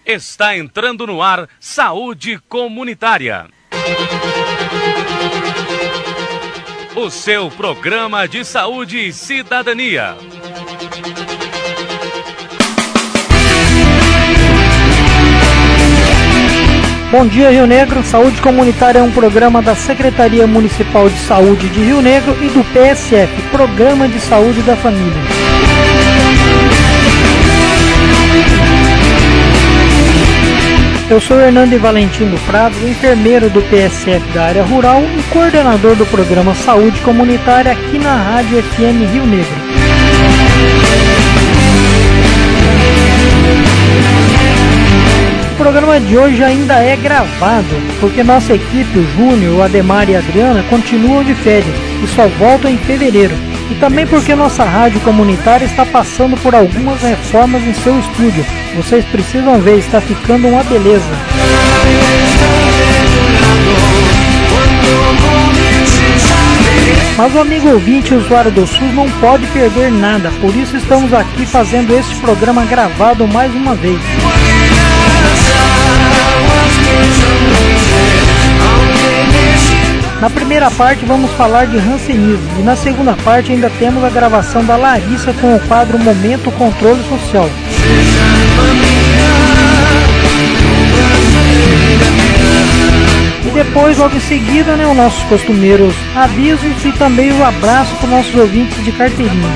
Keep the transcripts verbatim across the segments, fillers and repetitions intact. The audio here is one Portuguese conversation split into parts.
Está entrando no ar Saúde Comunitária. O seu programa de saúde e cidadania. Bom dia, Rio Negro. Saúde Comunitária é um programa da Secretaria Municipal de Saúde de Rio Negro e do P S F, Programa de Saúde da Família. Eu sou Hernando Valentim do Prado, enfermeiro do P S F da área rural e coordenador do programa Saúde Comunitária aqui na Rádio F M Rio Negro. O programa de hoje ainda é gravado, porque nossa equipe, o Júnior, o Ademar e a Adriana, continuam de férias e só voltam em fevereiro. E também porque nossa rádio comunitária está passando por algumas reformas em seu estúdio. Vocês precisam ver, está ficando uma beleza. Mas o amigo ouvinte e usuário do SUS não pode perder nada, por isso estamos aqui fazendo este programa gravado mais uma vez. Na primeira parte vamos falar de hanseníase e na segunda parte ainda temos a gravação da Larissa com o quadro Momento Controle Social. E depois, logo em seguida, né, os nossos costumeiros avisos e também o abraço para os nossos ouvintes de carteirinha.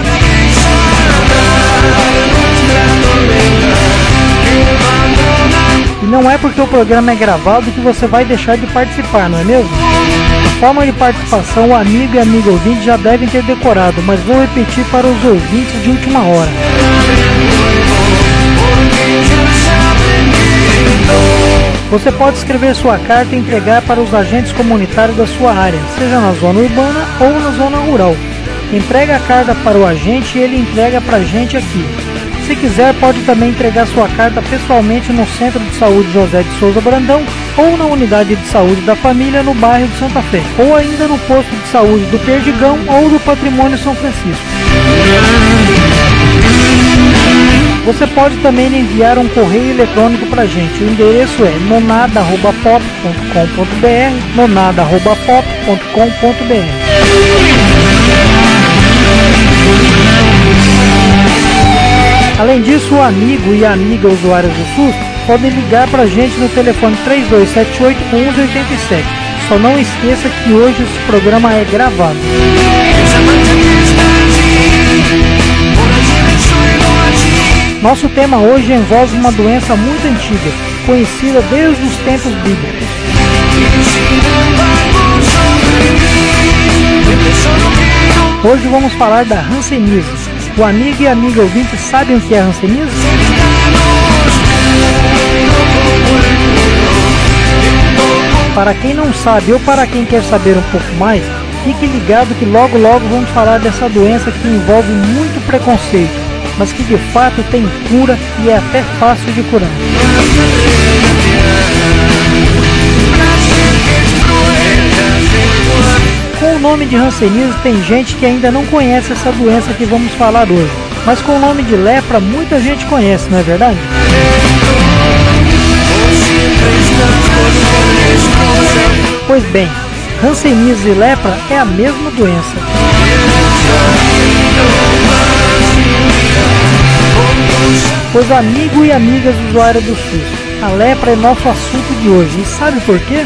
E não é porque o programa é gravado que você vai deixar de participar, não é mesmo? A forma de participação o amigo e a amiga ouvinte já devem ter decorado, mas vou repetir para os ouvintes de última hora. Você pode escrever sua carta e entregar para os agentes comunitários da sua área, seja na zona urbana ou na zona rural. Entrega a carta para o agente e ele entrega para a gente aqui. Se quiser, pode também entregar sua carta pessoalmente no Centro de Saúde José de Souza Brandão ou na Unidade de Saúde da Família no bairro de Santa Fé, ou ainda no Posto de Saúde do Perdigão ou do Patrimônio São Francisco. Você pode também enviar um correio eletrônico para a gente. O endereço é nonada arroba pop ponto com ponto br, nonada arroba pop ponto com ponto br. Além disso, o amigo e a amiga usuários do SUS podem ligar para a gente no telefone três dois sete oito, um um oito sete. Só não esqueça que hoje esse programa é gravado. Nosso tema hoje envolve uma doença muito antiga, conhecida desde os tempos bíblicos. Hoje vamos falar da hanseníase. O amigo e a amiga ouvinte sabem o que é hanseníase? Para quem não sabe ou para quem quer saber um pouco mais, fique ligado que logo logo vamos falar dessa doença que envolve muito preconceito, mas que de fato tem cura e é até fácil de curar. Com o nome de hanseníase tem gente que ainda não conhece essa doença que vamos falar hoje, mas com o nome de lepra muita gente conhece, não é verdade? Pois bem, hanseníase e lepra é a mesma doença. Pois amigo e amigas usuários do SUS, a lepra é nosso assunto de hoje. E sabe por quê?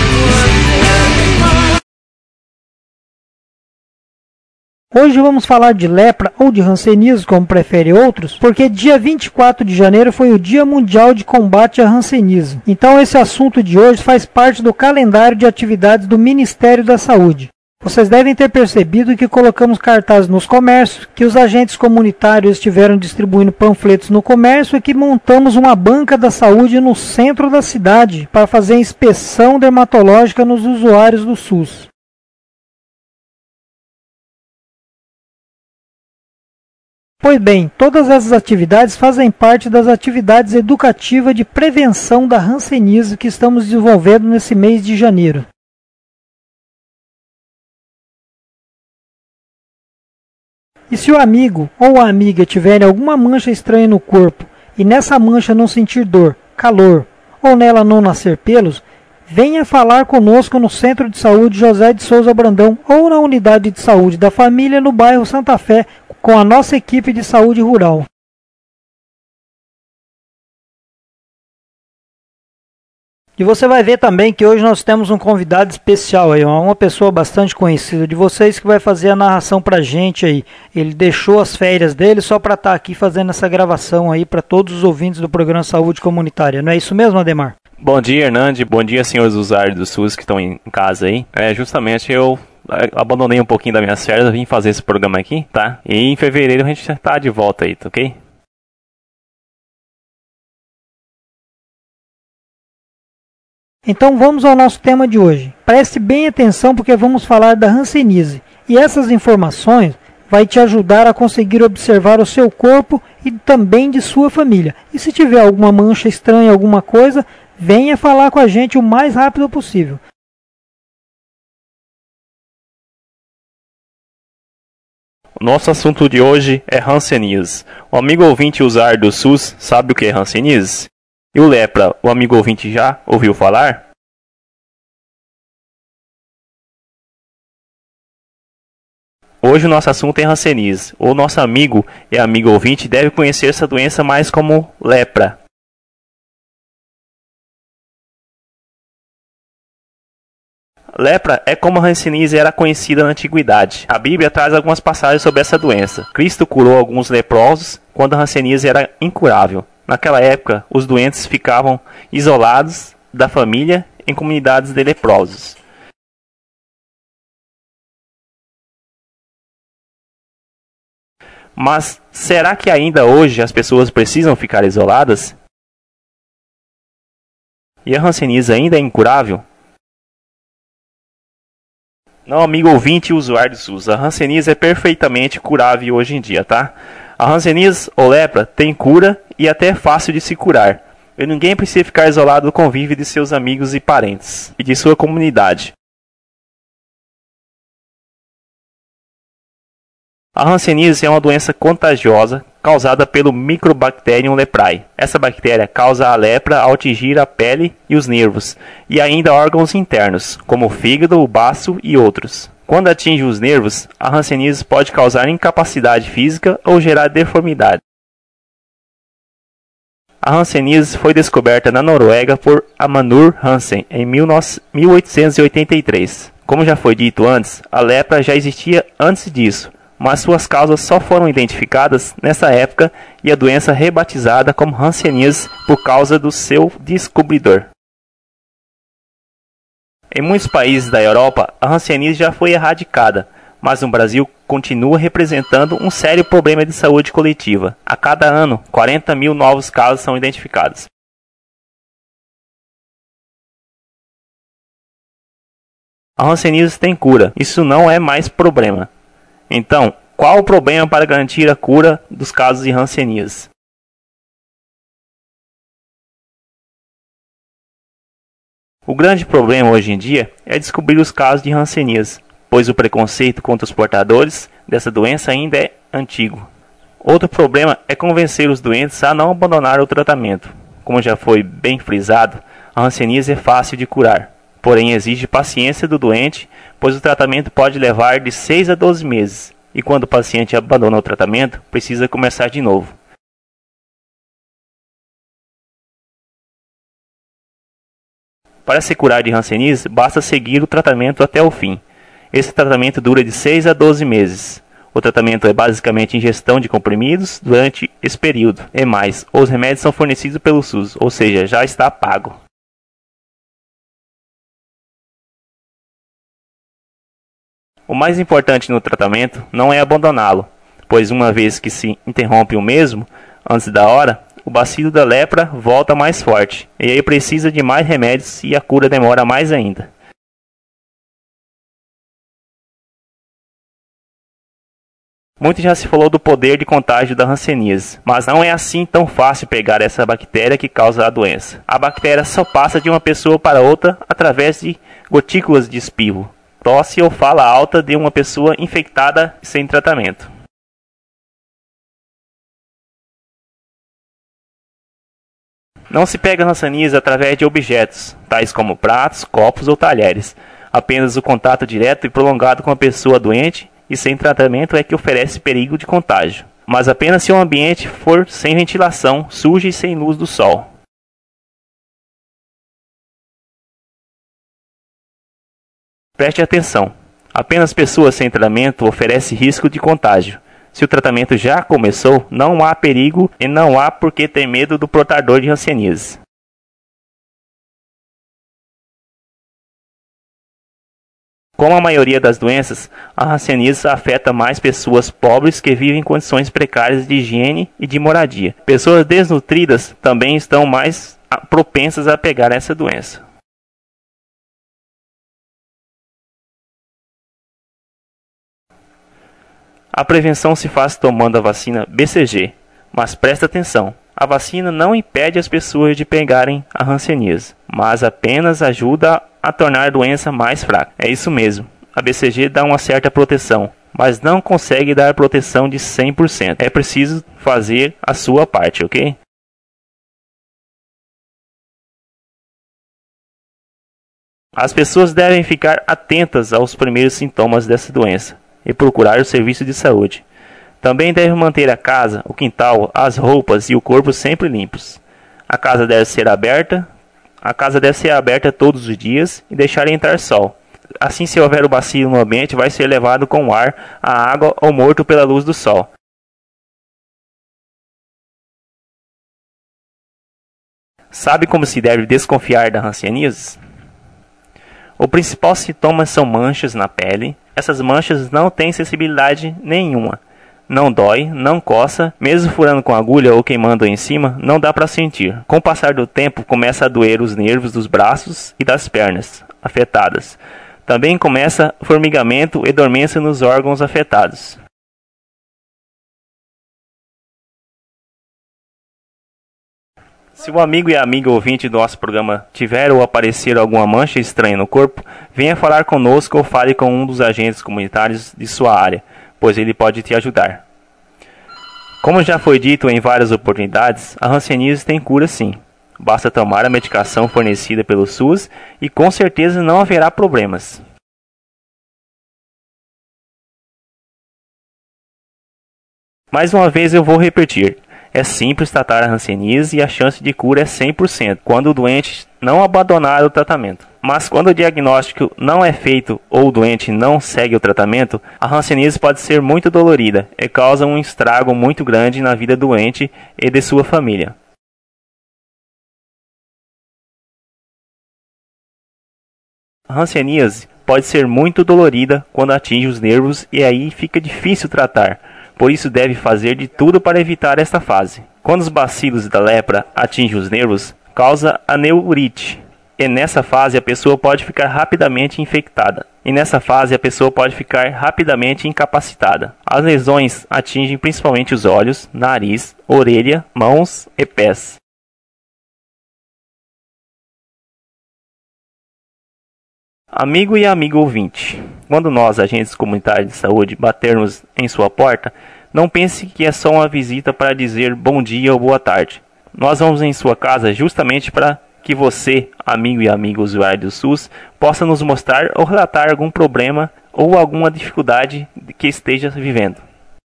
Hoje vamos falar de lepra ou de hanseníase, como preferem outros, porque dia vinte e quatro de janeiro foi o Dia Mundial de Combate à Hanseníase. Então esse assunto de hoje faz parte do calendário de atividades do Ministério da Saúde. Vocês devem ter percebido que colocamos cartazes nos comércios, que os agentes comunitários estiveram distribuindo panfletos no comércio e que montamos uma banca da saúde no centro da cidade para fazer inspeção dermatológica nos usuários do SUS. Pois bem, todas essas atividades fazem parte das atividades educativas de prevenção da hanseníase que estamos desenvolvendo nesse mês de janeiro. E se o amigo ou a amiga tiverem alguma mancha estranha no corpo e nessa mancha não sentir dor, calor ou nela não nascer pelos, venha falar conosco no Centro de Saúde José de Souza Brandão ou na Unidade de Saúde da Família no bairro Santa Fé com a nossa equipe de saúde rural. E você vai ver também que hoje nós temos um convidado especial aí, uma pessoa bastante conhecida de vocês que vai fazer a narração pra gente aí. Ele deixou as férias dele só para estar aqui fazendo essa gravação aí para todos os ouvintes do programa Saúde Comunitária. Não é isso mesmo, Ademar? Bom dia, Hernande. Bom dia, senhores usuários do SUS que estão em casa aí. É, justamente eu abandonei um pouquinho das minhas férias, vim fazer esse programa aqui, tá? E em fevereiro a gente tá de volta aí, tá ok? Então vamos ao nosso tema de hoje. Preste bem atenção porque vamos falar da hanseníase. E essas informações vai te ajudar a conseguir observar o seu corpo e também de sua família. E se tiver alguma mancha estranha, alguma coisa, venha falar com a gente o mais rápido possível. O nosso assunto de hoje é hanseníase. O amigo ouvinte usuário do SUS sabe o que é hanseníase? E o lepra, o amigo ouvinte já ouviu falar? Hoje o nosso assunto é hanseníase. O nosso amigo e amigo ouvinte deve conhecer essa doença mais como lepra. Lepra é como a hanseníase era conhecida na antiguidade. A Bíblia traz algumas passagens sobre essa doença. Cristo curou alguns leprosos quando a hanseníase era incurável. Naquela época, os doentes ficavam isolados da família em comunidades de leprosos. Mas será que ainda hoje as pessoas precisam ficar isoladas? E a hanseníase ainda é incurável? Não, amigo ouvinte e usuário do SUS, a hanseníase é perfeitamente curável hoje em dia, tá? A hanseníase ou lepra tem cura e até é fácil de se curar. E ninguém precisa ficar isolado do convívio de seus amigos e parentes e de sua comunidade. A hanseníase é uma doença contagiosa causada pelo Mycobacterium leprae. Essa bactéria causa a lepra ao atingir a pele e os nervos, e ainda órgãos internos, como o fígado, o baço e outros. Quando atinge os nervos, a hanseníase pode causar incapacidade física ou gerar deformidade. A hanseníase foi descoberta na Noruega por Amanur Hansen em mil oitocentos e oitenta e três. Como já foi dito antes, a lepra já existia antes disso, mas suas causas só foram identificadas nessa época e a doença rebatizada como hanseníase por causa do seu descobridor. Em muitos países da Europa, a hanseníase já foi erradicada, mas no Brasil continua representando um sério problema de saúde coletiva. A cada ano, quarenta mil novos casos são identificados. A hanseníase tem cura, isso não é mais problema. Então, qual o problema para garantir a cura dos casos de hanseníase? O grande problema hoje em dia é descobrir os casos de hanseníase, pois o preconceito contra os portadores dessa doença ainda é antigo. Outro problema é convencer os doentes a não abandonar o tratamento. Como já foi bem frisado, a hanseníase é fácil de curar, porém exige paciência do doente, pois o tratamento pode levar de seis a doze meses, e quando o paciente abandona o tratamento, precisa começar de novo. Para se curar de hanseníase, basta seguir o tratamento até o fim. Esse tratamento dura de seis a doze meses. O tratamento é basicamente ingestão de comprimidos durante esse período. E mais, os remédios são fornecidos pelo SUS, ou seja, já está pago. O mais importante no tratamento não é abandoná-lo, pois uma vez que se interrompe o mesmo, antes da hora, o bacilo da lepra volta mais forte, e aí precisa de mais remédios e a cura demora mais ainda. Muito já se falou do poder de contágio da hanseníase, mas não é assim tão fácil pegar essa bactéria que causa a doença. A bactéria só passa de uma pessoa para outra através de gotículas de espirro, tosse ou fala alta de uma pessoa infectada sem tratamento. Não se pega hanseníase através de objetos, tais como pratos, copos ou talheres. Apenas o contato direto e prolongado com a pessoa doente e sem tratamento é que oferece perigo de contágio. Mas apenas se o ambiente for sem ventilação, sujo e sem luz do sol. Preste atenção. Apenas pessoas sem tratamento oferecem risco de contágio. Se o tratamento já começou, não há perigo e não há por que ter medo do portador de hanseníase. Como a maioria das doenças, a hanseníase afeta mais pessoas pobres que vivem em condições precárias de higiene e de moradia. Pessoas desnutridas também estão mais propensas a pegar essa doença. A prevenção se faz tomando a vacina B C G, mas presta atenção, a vacina não impede as pessoas de pegarem a hanseníase, mas apenas ajuda a tornar a doença mais fraca. É isso mesmo, a B C G dá uma certa proteção, mas não consegue dar proteção de cem por cento. É preciso fazer a sua parte, ok? As pessoas devem ficar atentas aos primeiros sintomas dessa doença e procurar o serviço de saúde. Também deve manter a casa, o quintal, as roupas e o corpo sempre limpos. A casa deve ser aberta, a casa deve ser aberta todos os dias e deixar entrar sol. Assim, se houver o bacilo no ambiente, vai ser levado com o ar, a água ou morto pela luz do sol. Sabe como se deve desconfiar da hanseníase? O principal sintoma são manchas na pele. Essas manchas não têm sensibilidade nenhuma. Não dói, não coça, mesmo furando com agulha ou queimando em cima, não dá para sentir. Com o passar do tempo, começa a doer os nervos dos braços e das pernas afetadas. Também começa formigamento e dormência nos órgãos afetados. Se o amigo e a amiga ouvinte do nosso programa tiver ou aparecer alguma mancha estranha no corpo, venha falar conosco ou fale com um dos agentes comunitários de sua área, pois ele pode te ajudar. Como já foi dito em várias oportunidades, a hanseníase tem cura sim. Basta tomar a medicação fornecida pelo SUS e com certeza não haverá problemas. Mais uma vez eu vou repetir. É simples tratar a hanseníase e a chance de cura é cem por cento, quando o doente não abandonar o tratamento. Mas quando o diagnóstico não é feito ou o doente não segue o tratamento, a hanseníase pode ser muito dolorida e causa um estrago muito grande na vida do doente e de sua família. A hanseníase pode ser muito dolorida quando atinge os nervos e aí fica difícil tratar. Por isso deve fazer de tudo para evitar esta fase. Quando os bacilos da lepra atingem os nervos, causa a neurite. E nessa fase a pessoa pode ficar rapidamente infectada. E nessa fase a pessoa pode ficar rapidamente incapacitada. As lesões atingem principalmente os olhos, nariz, orelha, mãos e pés. Amigo e amigo ouvinte, quando nós, agentes comunitários de saúde, batermos em sua porta, não pense que é só uma visita para dizer bom dia ou boa tarde. Nós vamos em sua casa justamente para que você, amigo e amigo usuário do SUS, possa nos mostrar ou relatar algum problema ou alguma dificuldade que esteja vivendo.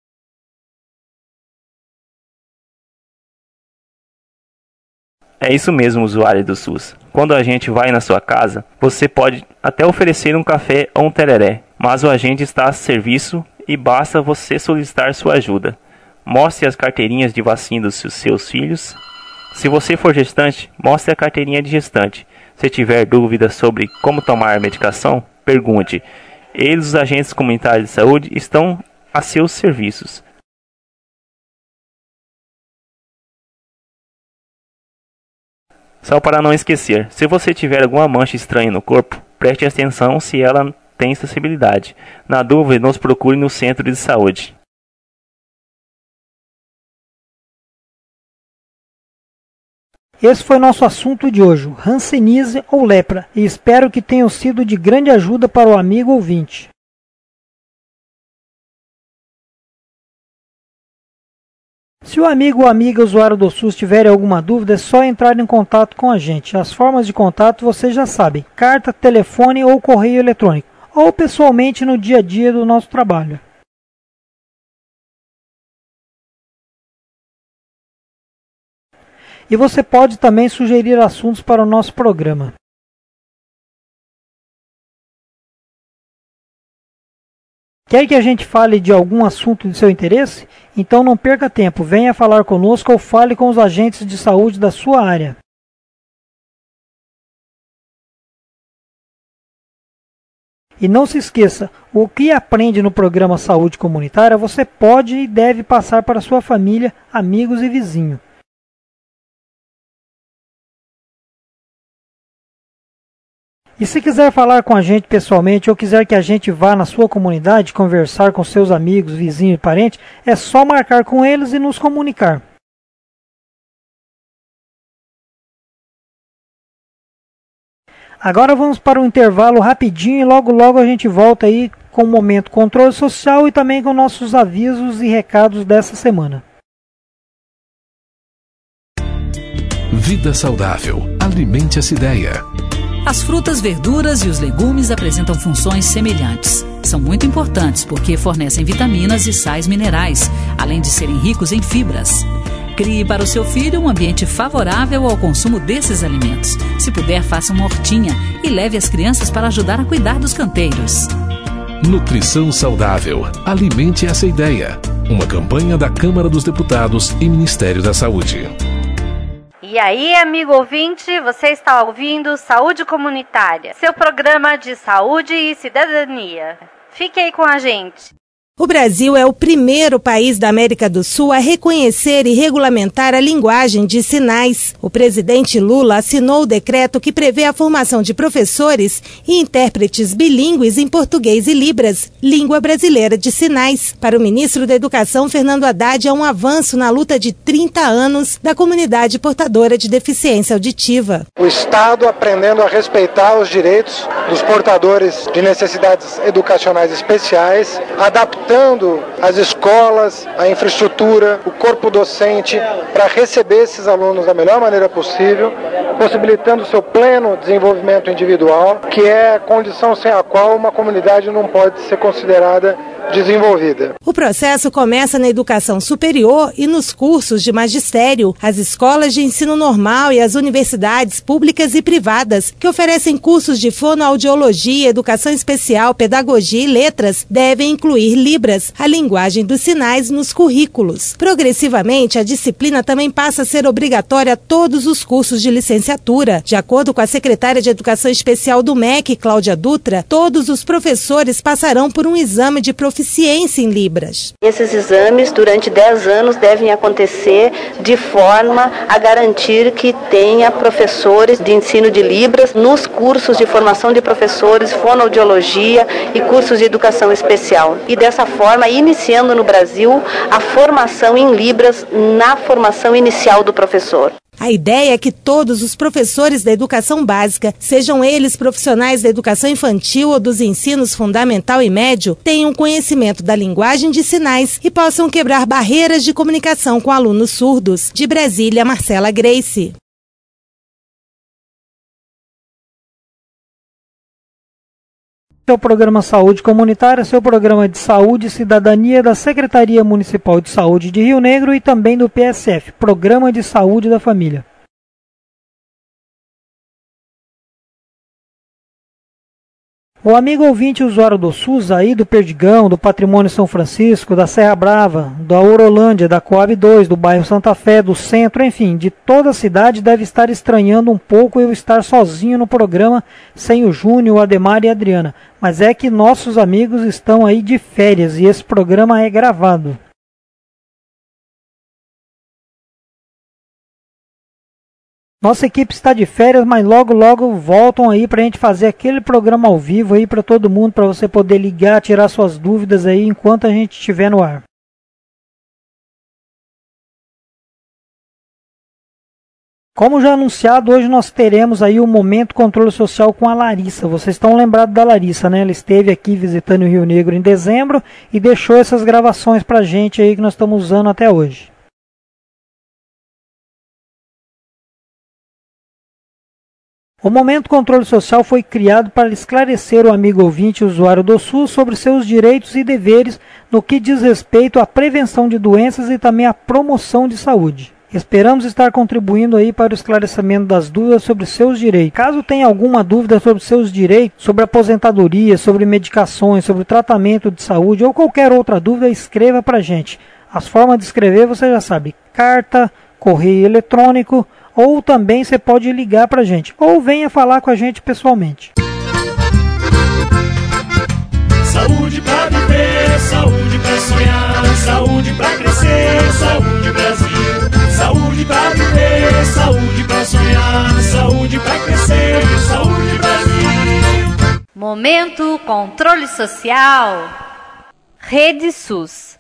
É isso mesmo, usuário do SUS. Quando a gente vai na sua casa, você pode até oferecer um café ou um tereré, mas o agente está a serviço e basta você solicitar sua ajuda. Mostre as carteirinhas de vacina dos seus filhos. Se você for gestante, mostre a carteirinha de gestante. Se tiver dúvidas sobre como tomar a medicação, pergunte. Eles, os agentes comunitários de saúde, estão a seus serviços. Só para não esquecer, se você tiver alguma mancha estranha no corpo, preste atenção se ela tem sensibilidade. Na dúvida, nos procure no centro de saúde. Esse foi nosso assunto de hoje, hanseníase ou lepra, e espero que tenham sido de grande ajuda para o amigo ouvinte. Se o amigo ou amiga usuário do SUS tiver alguma dúvida, é só entrar em contato com a gente. As formas de contato vocês já sabem: carta, telefone ou correio eletrônico, ou pessoalmente no dia a dia do nosso trabalho. E você pode também sugerir assuntos para o nosso programa. Quer que a gente fale de algum assunto de seu interesse? Então não perca tempo, venha falar conosco ou fale com os agentes de saúde da sua área. E não se esqueça, o que aprende no programa Saúde Comunitária você pode e deve passar para sua família, amigos e vizinhos. E se quiser falar com a gente pessoalmente ou quiser que a gente vá na sua comunidade conversar com seus amigos, vizinhos e parentes, é só marcar com eles e nos comunicar. Agora vamos para um intervalo rapidinho e logo logo a gente volta aí com o momento controle social e também com nossos avisos e recados dessa semana. Vida saudável. Alimente essa ideia. As frutas, verduras e os legumes apresentam funções semelhantes. São muito importantes porque fornecem vitaminas e sais minerais, além de serem ricos em fibras. Crie para o seu filho um ambiente favorável ao consumo desses alimentos. Se puder, faça uma hortinha e leve as crianças para ajudar a cuidar dos canteiros. Nutrição saudável. Alimente essa ideia. Uma campanha da Câmara dos Deputados e Ministério da Saúde. E aí, amigo ouvinte, você está ouvindo Saúde Comunitária, seu programa de saúde e cidadania. Fique aí com a gente. O Brasil é o primeiro país da América do Sul a reconhecer e regulamentar a linguagem de sinais. O presidente Lula assinou o decreto que prevê a formação de professores e intérpretes bilíngues em português e Libras, língua brasileira de sinais. Para o ministro da Educação, Fernando Haddad, é um avanço na luta de trinta anos da comunidade portadora de deficiência auditiva. O Estado aprendendo a respeitar os direitos dos portadores de necessidades educacionais especiais, adaptando as escolas, a infraestrutura, o corpo docente para receber esses alunos da melhor maneira possível, possibilitando o seu pleno desenvolvimento individual, que é a condição sem a qual uma comunidade não pode ser considerada desenvolvida. O processo começa na educação superior e nos cursos de magistério, as escolas de ensino normal e as universidades públicas e privadas, que oferecem cursos de fonoaudiologia, educação especial, pedagogia e letras, devem incluir Libras, a linguagem dos sinais, nos currículos. Progressivamente, a disciplina também passa a ser obrigatória a todos os cursos de licenciatura. De acordo com a secretária de Educação Especial do M E C, Cláudia Dutra, todos os professores passarão por um exame de proficiência Proficiência em Libras. Esses exames, durante dez anos, devem acontecer de forma a garantir que tenha professores de ensino de Libras nos cursos de formação de professores, fonoaudiologia e cursos de educação especial. E dessa forma, iniciando no Brasil a formação em Libras na formação inicial do professor. A ideia é que todos os professores da educação básica, sejam eles profissionais da educação infantil ou dos ensinos fundamental e médio, tenham conhecimento da linguagem de sinais e possam quebrar barreiras de comunicação com alunos surdos. De Brasília, Marcela Grace. Seu programa Saúde Comunitária, seu programa de saúde e cidadania da Secretaria Municipal de Saúde de Rio Negro e também do P S F, Programa de Saúde da Família. O amigo ouvinte usuário do SUS aí, do Perdigão, do Patrimônio São Francisco, da Serra Brava, da Aurolândia, da Coab dois, do bairro Santa Fé, do centro, enfim, de toda a cidade deve estar estranhando um pouco eu estar sozinho no programa sem o Júnior, o Ademar e a Adriana. Mas é que nossos amigos estão aí de férias e esse programa é gravado. Nossa equipe está de férias, mas logo logo voltam aí para a gente fazer aquele programa ao vivo aí para todo mundo, para você poder ligar, tirar suas dúvidas aí enquanto a gente estiver no ar. Como já anunciado, hoje nós teremos aí o Momento Controle Social com a Larissa. Vocês estão lembrados da Larissa, né? Ela esteve aqui visitando o Rio Negro em dezembro e deixou essas gravações para a gente aí que nós estamos usando até hoje. O Momento Controle Social foi criado para esclarecer o amigo ouvinte e usuário do SUS sobre seus direitos e deveres no que diz respeito à prevenção de doenças e também à promoção de saúde. Esperamos estar contribuindo aí para o esclarecimento das dúvidas sobre seus direitos. Caso tenha alguma dúvida sobre seus direitos, sobre aposentadoria, sobre medicações, sobre tratamento de saúde ou qualquer outra dúvida, escreva para a gente. As formas de escrever você já sabe, carta, correio eletrônico, ou também você pode ligar para a gente, ou venha falar com a gente pessoalmente. Saúde pra viver, saúde pra sonhar, saúde pra crescer, saúde Brasil. Saúde pra viver, saúde pra sonhar, saúde pra crescer, saúde Brasil. Momento Controle Social. Rede SUS.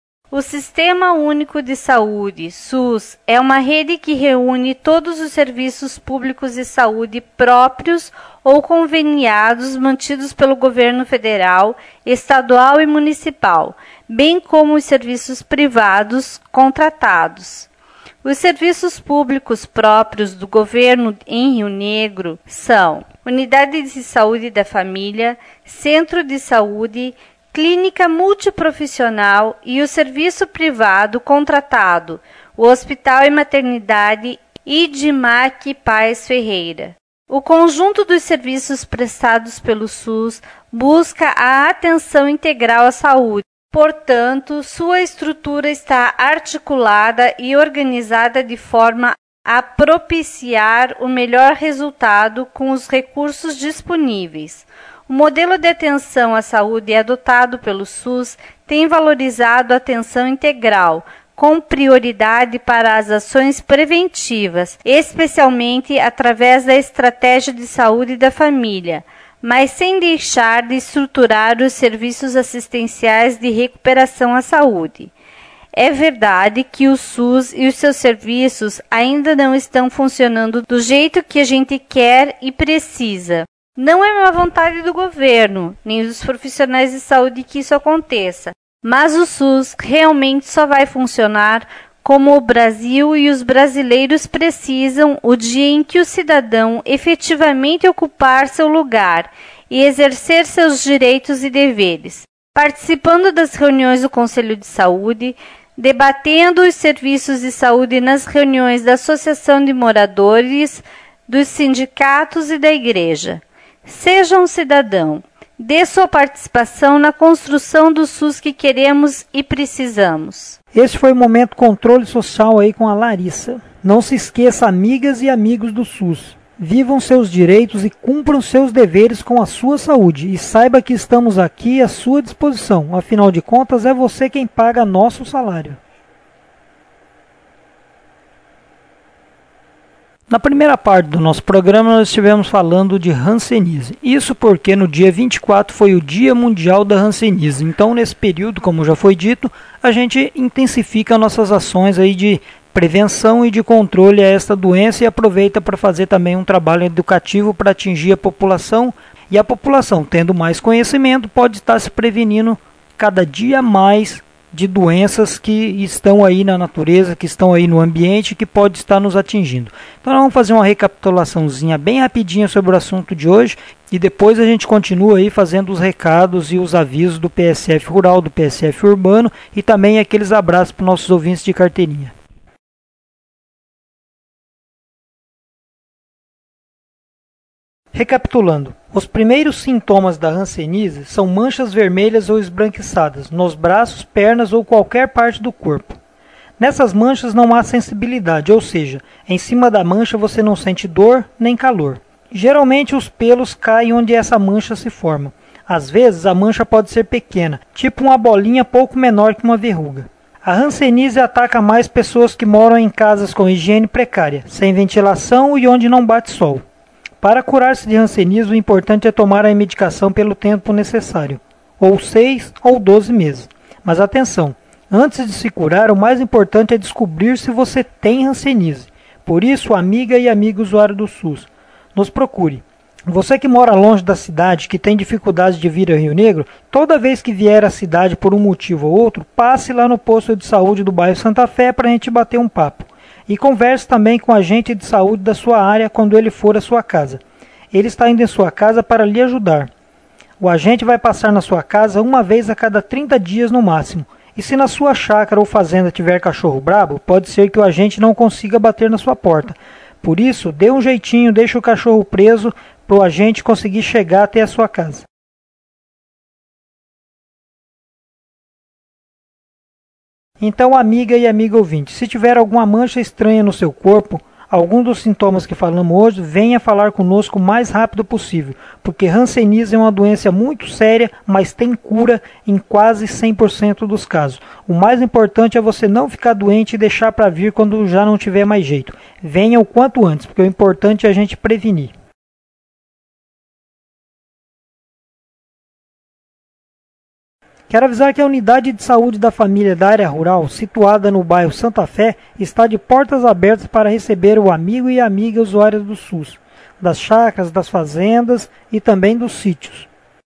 O Sistema Único de Saúde, SUS, é uma rede que reúne todos os serviços públicos de saúde próprios ou conveniados mantidos pelo governo federal, estadual e municipal, bem como os serviços privados contratados. Os serviços públicos próprios do governo em Rio Negro são Unidade de Saúde da Família, Centro de Saúde, Clínica Multiprofissional e o serviço privado contratado, o Hospital e Maternidade Idimac Paes Ferreira. O conjunto dos serviços prestados pelo SUS busca a atenção integral à saúde. Portanto, sua estrutura está articulada e organizada de forma a propiciar o melhor resultado com os recursos disponíveis. O modelo de atenção à saúde adotado pelo SUS tem valorizado a atenção integral, com prioridade para as ações preventivas, especialmente através da estratégia de saúde da família, mas sem deixar de estruturar os serviços assistenciais de recuperação à saúde. É verdade que o SUS e os seus serviços ainda não estão funcionando do jeito que a gente quer e precisa. Não é uma vontade do governo, nem dos profissionais de saúde que isso aconteça, mas o SUS realmente só vai funcionar como o Brasil e os brasileiros precisam o dia em que o cidadão efetivamente ocupar seu lugar e exercer seus direitos e deveres, participando das reuniões do Conselho de Saúde, debatendo os serviços de saúde nas reuniões da Associação de Moradores, dos sindicatos e da Igreja. Seja um cidadão, dê sua participação na construção do SUS que queremos e precisamos. Esse foi o Momento Controle Social aí com a Larissa. Não se esqueça, amigas e amigos do SUS. Vivam seus direitos e cumpram seus deveres com a sua saúde. E saiba que estamos aqui à sua disposição. Afinal de contas, é você quem paga nosso salário. Na primeira parte do nosso programa nós estivemos falando de hanseníase. Isso porque no dia vinte e quatro foi o Dia Mundial da Hanseníase. Então nesse período, como já foi dito, a gente intensifica nossas ações aí de prevenção e de controle a esta doença e aproveita para fazer também um trabalho educativo para atingir a população. E a população, tendo mais conhecimento, pode estar se prevenindo cada dia mais de doenças que estão aí na natureza, que estão aí no ambiente, que pode estar nos atingindo. Então nós vamos fazer uma recapitulaçãozinha bem rapidinha sobre o assunto de hoje e depois a gente continua aí fazendo os recados e os avisos do P S F Rural, do P S F Urbano e também aqueles abraços para os nossos ouvintes de carteirinha. Recapitulando, os primeiros sintomas da hanseníase são manchas vermelhas ou esbranquiçadas nos braços, pernas ou qualquer parte do corpo. Nessas manchas não há sensibilidade, ou seja, em cima da mancha você não sente dor nem calor. Geralmente os pelos caem onde essa mancha se forma. Às vezes a mancha pode ser pequena, tipo uma bolinha pouco menor que uma verruga. A hanseníase ataca mais pessoas que moram em casas com higiene precária, sem ventilação e onde não bate sol. Para curar-se de hanseníase, o importante é tomar a medicação pelo tempo necessário, ou seis ou doze meses. Mas atenção, antes de se curar, o mais importante é descobrir se você tem hanseníase. Por isso, amiga e amigo usuário do SUS, nos procure. Você que mora longe da cidade, que tem dificuldade de vir a Rio Negro, toda vez que vier à cidade por um motivo ou outro, passe lá no posto de saúde do bairro Santa Fé para a gente bater um papo. E converse também com o agente de saúde da sua área quando ele for à sua casa. ele está indo em sua casa para lhe ajudar. O agente vai passar na sua casa uma vez a cada trinta dias no máximo. E se na sua chácara ou fazenda tiver cachorro brabo, pode ser que o agente não consiga bater na sua porta. Por isso, dê um jeitinho, deixe o cachorro preso para o agente conseguir chegar até a sua casa. Então, amiga e amigo ouvinte, se tiver alguma mancha estranha no seu corpo, algum dos sintomas que falamos hoje, venha falar conosco o mais rápido possível, porque hanseníase é uma doença muito séria, mas tem cura em quase cem por cento dos casos. O mais importante é você não ficar doente e deixar para vir quando já não tiver mais jeito. Venha o quanto antes, porque o importante é a gente prevenir. Quero avisar que a unidade de saúde da família da área rural, situada no bairro Santa Fé, está de portas abertas para receber o amigo e a amiga usuários do SUS, das chácaras, das fazendas e também dos sítios.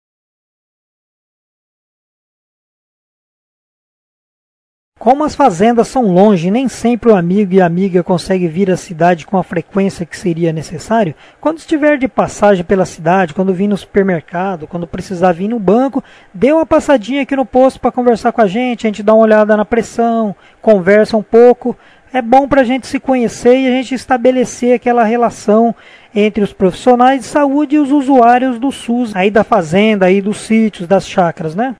Como as fazendas são longe e nem sempre o amigo e a amiga conseguem vir à cidade com a frequência que seria necessário, quando estiver de passagem pela cidade, quando vir no supermercado, quando precisar vir no banco, dê uma passadinha aqui no posto para conversar com a gente, a gente dá uma olhada na pressão, conversa um pouco. É bom para a gente se conhecer e a gente estabelecer aquela relação entre os profissionais de saúde e os usuários do SUS, aí da fazenda, aí dos sítios, das chácaras, né?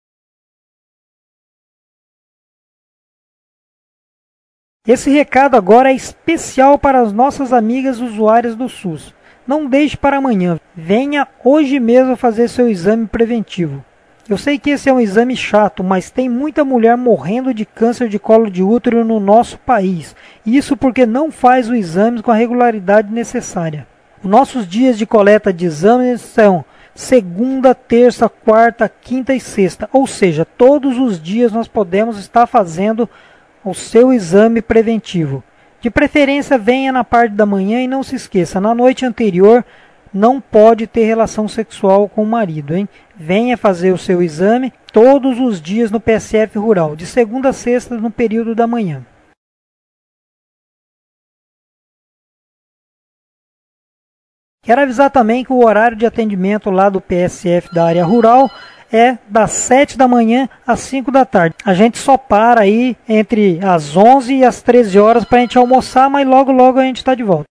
Esse recado agora é especial para as nossas amigas usuárias do SUS. Não deixe para amanhã. Venha hoje mesmo fazer seu exame preventivo. Eu sei que esse é um exame chato, mas tem muita mulher morrendo de câncer de colo de útero no nosso país. Isso porque não faz o exame com a regularidade necessária. Os nossos dias de coleta de exames são segunda, terça, quarta, quinta e sexta. Ou seja, todos os dias nós podemos estar fazendo o seu exame preventivo. De preferência, venha na parte da manhã e não se esqueça, na noite anterior não pode ter relação sexual com o marido, hein? Venha fazer o seu exame todos os dias no P S F Rural, de segunda a sexta no período da manhã. Quero avisar também que o horário de atendimento lá do P S F da área rural é das sete da manhã às cinco da tarde. A gente só para aí entre as onze e as treze horas para a gente almoçar, mas logo logo a gente está de volta.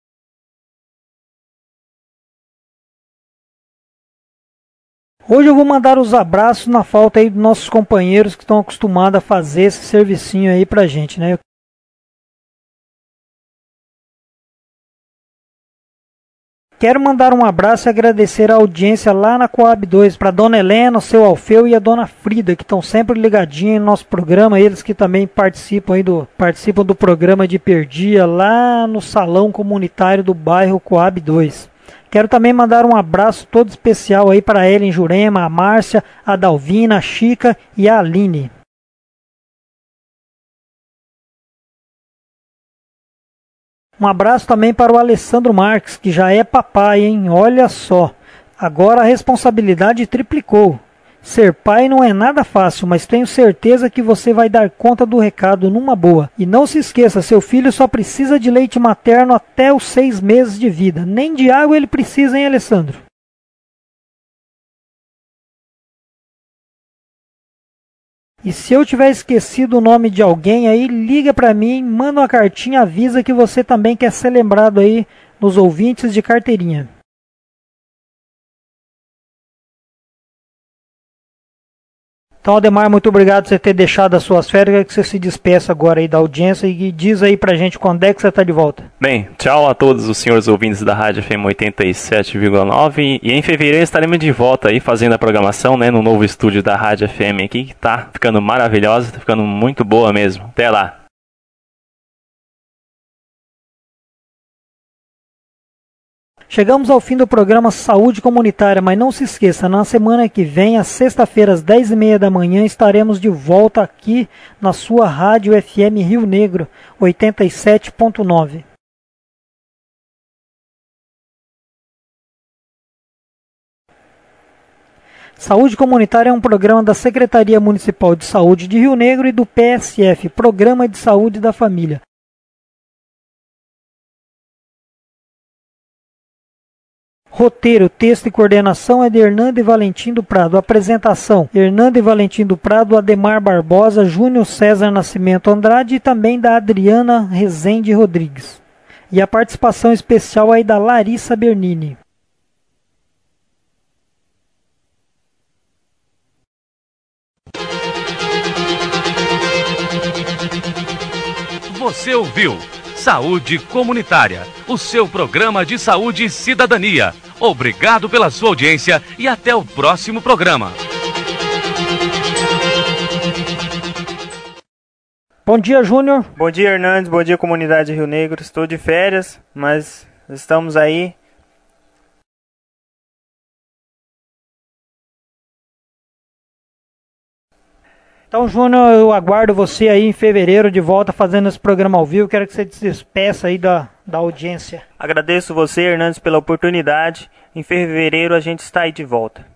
Hoje eu vou mandar os abraços na falta aí dos nossos companheiros que estão acostumados a fazer esse servicinho aí pra gente, né? Quero mandar um abraço e agradecer a audiência lá na Coab dois, para a Dona Helena, o seu Alfeu e a Dona Frida, que estão sempre ligadinhos no nosso programa, eles que também participam, aí do, participam do programa de Perdia lá no salão comunitário do bairro Coab dois. Quero também mandar um abraço todo especial aí para a Ellen Jurema, a Márcia, a Dalvina, a Chica e a Aline. Um abraço também para o Alessandro Marques, que já é papai, hein? Olha só, agora a responsabilidade triplicou. Ser pai não é nada fácil, mas tenho certeza que você vai dar conta do recado numa boa. E não se esqueça, seu filho só precisa de leite materno até os seis meses de vida. Nem de água ele precisa, hein, Alessandro? E se eu tiver esquecido o nome de alguém aí, liga para mim, manda uma cartinha, avisa que você também quer ser lembrado aí nos ouvintes de carteirinha. Então, Ademar, muito obrigado por você ter deixado as suas férias, que você se despeça agora aí da audiência e diz aí pra gente quando é que você tá de volta. Bem, tchau a todos os senhores ouvintes da Rádio F M oitenta e sete vírgula nove e em fevereiro estaremos de volta aí fazendo a programação, né, no novo estúdio da Rádio F M aqui, que tá ficando maravilhosa, tá ficando muito boa mesmo. Até lá! Chegamos ao fim do programa Saúde Comunitária, mas não se esqueça, na semana que vem, às sexta-feira, às dez e meia da manhã, estaremos de volta aqui na sua Rádio F M Rio Negro, oitenta e sete ponto nove. Saúde Comunitária é um programa da Secretaria Municipal de Saúde de Rio Negro e do P S F, Programa de Saúde da Família. Roteiro, texto e coordenação é de Hernando e Valentim do Prado. Apresentação, Hernando e Valentim do Prado, Ademar Barbosa, Júnior César Nascimento Andrade e também da Adriana Rezende Rodrigues. E a participação especial aí da Larissa Bernini. Você ouviu Saúde Comunitária, o seu programa de saúde e cidadania. Obrigado pela sua audiência e até o próximo programa. Bom dia, Júnior. Bom dia, Hernandes. Bom dia, comunidade Rio Negro. Estou de férias, mas estamos aí. Então, Júnior, eu aguardo você aí em fevereiro de volta fazendo esse programa ao vivo. Quero que você se despeça aí da, da audiência. Agradeço você, Hernandes, pela oportunidade. Em fevereiro a gente está aí de volta.